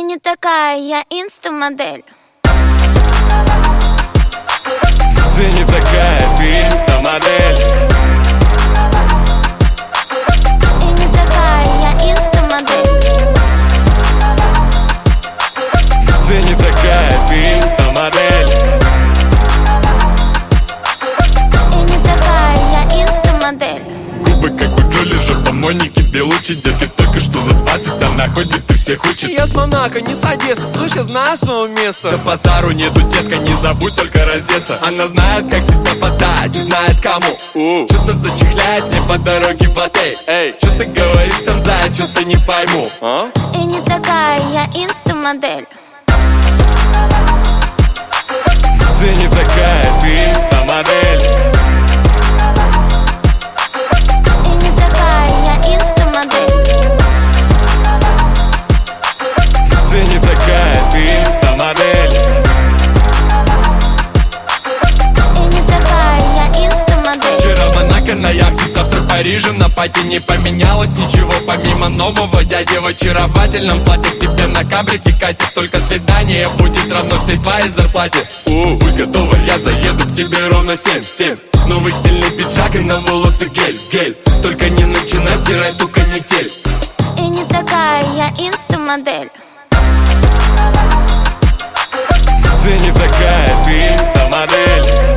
И не такая я инста-модель. Ты не такая, ты инста-модель. И не такая я инста-модель. Ты не такая, ты инста-модель. И не такая я инста-модель. Губы как у Джоли, жопа Моники Белучи. Детки только что за 20, она ходит и всех учит. Я с Монако, не с Одессы, слышь, я знаю свое место. Да базару нету, детка, не забудь только раздеться. Она знает, как себя подать, знает кому. Что-то зачехляет мне по дороге в отель. Эй, что ты говоришь там, зая, что-то не пойму. И не такая я инста-модель. Ты не такая, ты инста-модель. И не такая я инста-модель. Ты не такая, ты инста-модель. И не такая я инста-модель. Вчера в Монако на яхте, завтра в Париже на пати. Не поменялось ничего помимо нового. Дядя в очаровательном платье к тебе на кабрике катит. Только свидание будет равно всей твоей зарплате. Вы готовы, я заеду к тебе ровно 7. Новый стильный пиджак и на волосы гель. Только не начинай втирать ту канитель. И не такая я инста-модель. Ты не такая, ты инста-модель.